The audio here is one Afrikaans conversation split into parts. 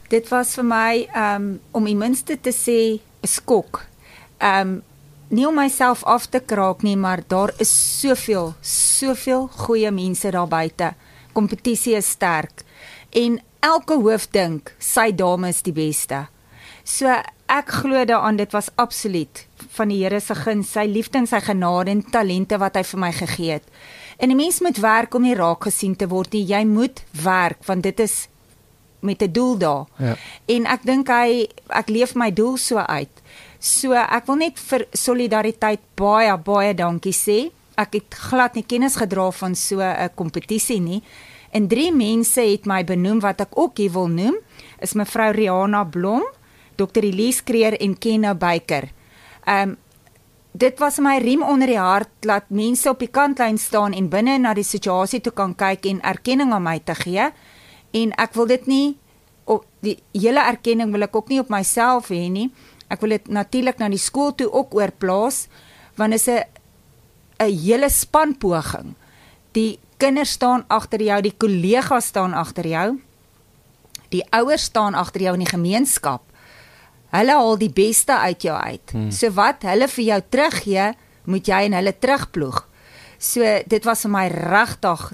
Dit was vir my, om die minste te sê, 'n skok. Nie om myself af te kraak nie, maar daar is soveel goeie mense daar buite. Kompetisie is sterk. En elke hoof dink, sy dame is die beste. So ek glo daaraan, dit was absoluut van die Here se guns, sy liefde en sy genade en talente wat hy vir my gegee het. En 'n mens moet werk om nie raak gesien te word nie. Jy moet werk, want dit is met 'n doel daar. Ja. En ek dink ek leef my doel so uit. So ek wil net vir solidariteit baie dankie sê. Ek het glad nie kennis gedra van so 'n kompetisie nie. En 3 mense het my benoem wat ek ook hier wil noem, is mevrou Rihanna Blom, Dr. Elise Kreer en Kenna Baker. Dit was my riem onder die hart, laat mense op die kantlyn staan en binne na die situasie toe kan kyk en erkenning aan my te gee. En ek wil dit nie, die hele erkenning wil ek ook nie op myself hê nie. Ek wil dit natuurlik na die skool toe ook oorplaas, want dit is 'n hele spanpoging. Die kinders staan agter jou, die kollegas staan agter jou, die ouers staan agter jou in die gemeenskap. Hulle haal die beste uit jou uit. So wat hulle vir jou teruggee, moet jy in hulle terugploeg. So dit was vir my regtig,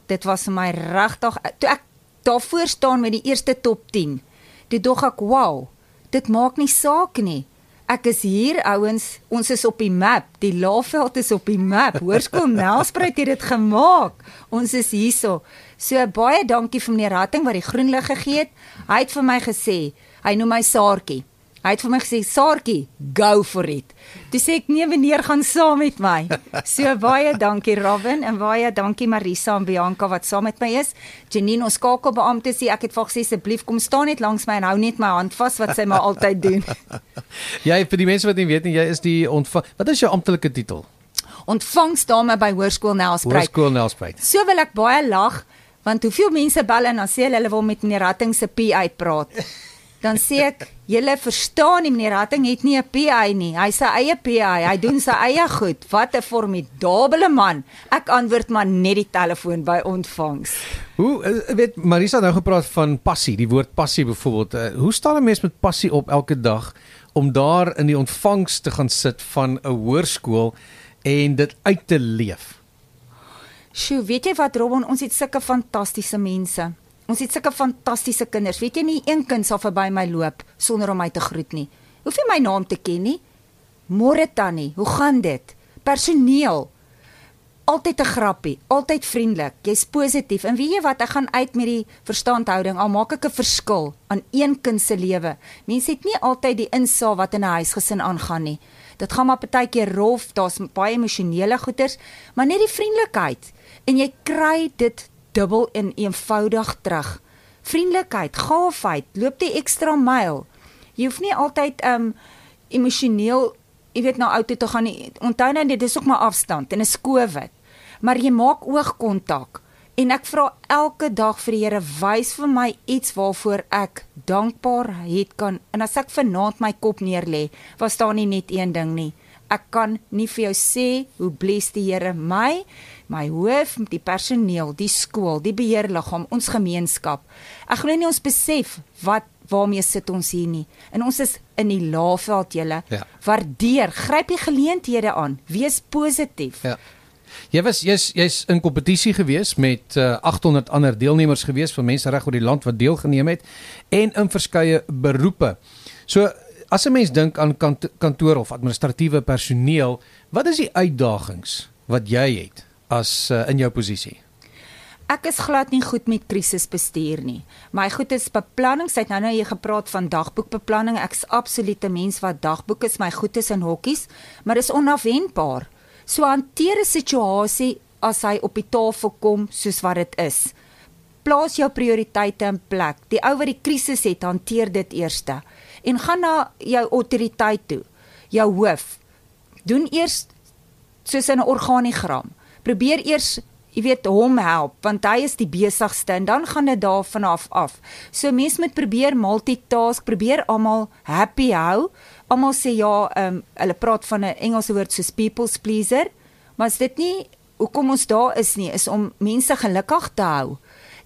toe ek daarvoor staan met die eerste top 10, toe dog ek, wow, dit maak nie saak nie. Ek is hier ouens, ons is op die map, die Laagveld is op die map, Hoërskool Nelspruit het dit gemaak, ons is hierso. So baie dankie vir meneer Ratting wat die groen lig gegee het. Hy het vir my gesê, hy noem my Saartjie. Hy het vir my gesê, Saartjie, go for it. Toe sê ek, nee meneer, gaan saam met my. So baie dankie Robin, en baie dankie Marisa en Bianca wat saam met my is. Janine, ons skakelbeampte sê, ek het vir gesê, asseblief kom staan net langs my en hou net my hand vas, wat sy maar altyd doen. Jy, vir die mense wat nie weet nie, jy is die wat is jou amptelike titel? Ontvangsdame by Hoërskool Nelspruit. Hoërskool Nelspruit. So wil ek baie lag, want hoeveel mense bel en dan sê hulle wil met meneer Ratting se PA praat. Dan sê ek, julle verstaan nie, meneer Ratting het nie 'n PA nie, hy sy eie PA, hy doen sy eie goed, wat 'n formidabele man. Ek antwoord maar net die telefoon by ontvangs. Hoe, weet, Marisa het nou gepraat van passie, die woord passie byvoorbeeld, hoe staan 'n mens met passie op elke dag, om daar in die ontvangs te gaan sit van 'n hoërskool, en dit uit te leef? Sjoe, weet jy wat Robin, ons het sulke fantastiese mense. Ons het sulke fantastiese kinders. Weet jy nie, een kind sal verby my loop sonder om my te groet nie. Hoef jy my naam te ken nie? Môre Tannie, hoe gaan dit? Personeel. Altyd 'n grappie, altyd vriendelik. Jy's positief. En weet jy wat, ek gaan uit met die verstandhouding. Al maak ek 'n verskil aan een kind se lewe. Mense het nie altyd die insaag wat in 'n huisgesin aangaan nie. Dit gaan maar partykeer rof, daar's baie emosionele goeters, maar net die vriendelikheid. En jy kry dit dubbel en eenvoudig terug. Vriendelikheid, gaafheid, loop die ekstra myl. Jy hoef nie altyd emosioneel, jy weet, na auto te gaan nie. Onthou nou, dit is ook maar afstand en 'n COVID. Maar jy maak oogkontak. En ek vra elke dag vir die Here, wys vir my iets waarvoor ek dankbaar het kan. En as ek vanaand my kop neerlê, was daar nie net een ding nie. Ek kan nie vir jou sê hoe bless die Here my hoof, die personeel, die skool, die beheerliggaam, ons gemeenskap. Ek glo nie ons besef waarmee sit ons hier nie. En ons is in die Laagveld, julle. Ja. Waardeer, gryp die geleenthede aan, wees positief. Ja. Jy's in kompetisie gewees met 800 ander deelnemers gewees van mense reg oor die land wat deelgeneem het en in verskeie beroepe. So as 'n mens dink aan kantoor of administratiewe personeel, wat is die uitdagings wat jy het as in jou posisie? Ek is glad nie goed met krisisbestuur nie. My goed is beplanning. Sy het nou jy gepraat van dagboekbeplanning. Ek is absoluut 'n mens wat dagboek is, my goed is in hokkies, maar dis onafwendbaar. So hanteer 'n situasie as hy op die tafel kom soos wat dit is. Plaas jou prioriteite in plek. Die ou wat die krisis het, hanteer dit eerste. En gaan na jou autoriteit toe, jou hoof. Doen eers soos in 'n organigram. Probeer eers, jy weet, hom help, want hy is die besigste en dan gaan dit daar vanaf af. So mense moet probeer multitask, probeer almal happy hou. Almal sê ja, hulle praat van 'n Engelse woord soos people's pleaser, maar as dit nie, hoekom ons daar is nie, is om mense gelukkig te hou.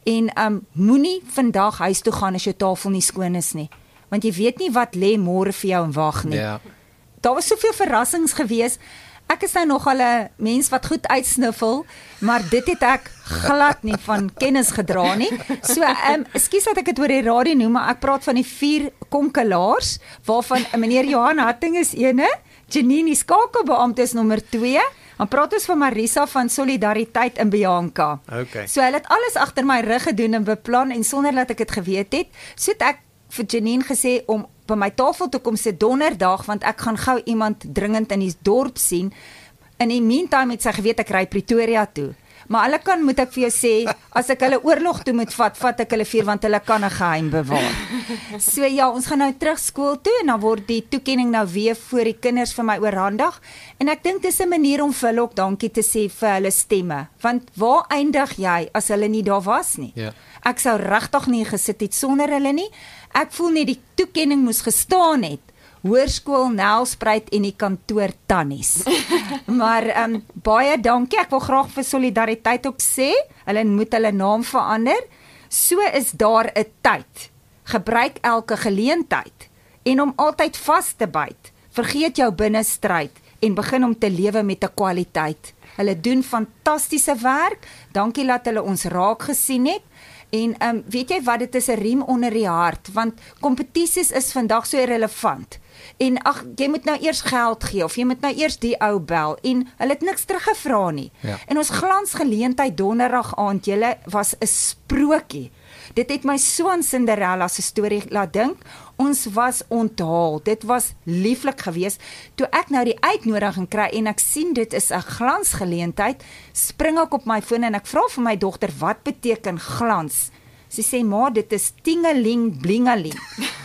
En moenie vandag huis toe gaan as jou tafel nie skoon is nie, want jy weet nie wat lê môre vir jou en wag nie. Ja. Daar was soveel verrassings gewees. Ek is nou nogal 'n mens wat goed uitsniffel, maar dit het ek glad nie van kennis gedra nie. So, ekskuus dat ek dit oor die radio noem, maar ek praat van die 4 konkelaars, waarvan meneer Johan Hatting is ene, Janine die skakelbeampte is nommer 2, dan praat ons van Marisa van Solidariteit in Bianca. Okay. So, hulle het alles agter my rug gedoen en beplan, en sonder dat ek dit geweet het, so het ek vir Janine gesê om by my tafel toe kom se donderdag, want ek gaan gou iemand dringend in die dorp sien. In die meantime het sy geweet ek ry Pretoria toe. Maar hulle kan, moet ek vir jou sê, as ek hulle oorlog toe moet vat ek hulle 4, want hulle kan 'n geheim bewaar. So ja, ons gaan nou terug skool toe, en dan word die toekenning nou weer voor die kinders vir my oorhandig. En ek dink dis 'n manier om vir hulle ook dankie te sê vir hulle stemme. Want waar eindig jy as hulle nie daar was nie? Ja. Ek sou regtig nie gesit het sonder hulle nie. Ek voel net die toekenning moes gestaan het. Hoërskool Nelspruit en die kantoor tannies. Maar baie dankie. Ek wil graag vir Solidariteit ook sê, hulle moet hulle naam verander. So is daar 'n tyd. Gebruik elke geleentheid en om altyd vas te byt. Vergeet jou binnestryd en begin om te lewe met 'n kwaliteit. Hulle doen fantastiese werk. Dankie dat hulle ons raak gesien het. En weet jy wat, dit is 'n riem onder die hart, want kompetisies is vandag so irrelevant. En ag, jy moet nou eers geld gee, of jy moet nou eers die ou bel, en hulle het niks teruggevra nie. Ja. En ons glansgeleentheid donderdag aand, julle, was 'n sprokie. Dit het my so aan Cinderella se storie laat dink. Ons was onthaal. Dit was lieflik geweest. Toe ek nou die uitnodiging kry en ek sien dit is 'n glansgeleentheid, spring ek op my foon en ek vra vir my dogter, wat beteken glans? Sy sê, ma, dit is tingeling blingeling.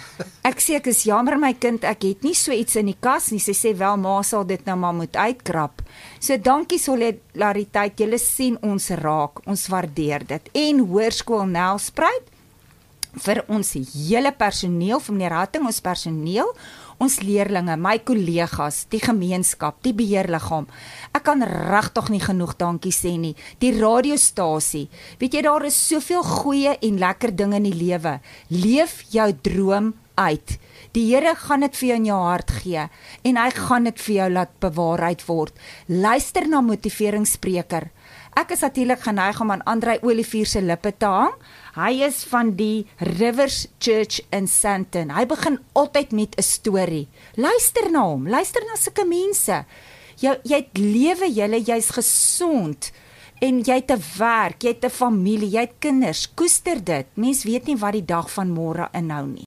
Ek sê, ek is jammer my kind, ek het nie so iets in die kas nie. Sy sê, wel, ma sal dit nou maar moet uitkrap. So dankie Solidariteit, julle sien ons raak, ons waardeer dit. En Hoërskool Nelspruit, vir ons hele personeel, vir meneer Hatting, ons personeel, ons leerlinge, my kollegas, die gemeenskap, die beheerliggaam. Ek kan regtig nie genoeg dankie sê nie. Die radiostasie, weet jy, daar is soveel goeie en lekker dinge in die lewe. Leef jou droom uit. Die Here gaan dit vir jou in jou hart gee, en hy gaan dit vir jou laat bewaarheid word. Luister na motiveringsspreker. Ek is natuurlik geneig om aan Andrei Olivier se lippe te hang. Hy is van die Rivers Church in Sandton. Hy begin altyd met 'n storie. Luister na hom, luister na sulke mense. Jy het lewe, jy's gesond, en jy het 'n werk, jy het 'n familie, jy het kinders. Koester dit. Mens weet nie wat die dag van môre inhou nie.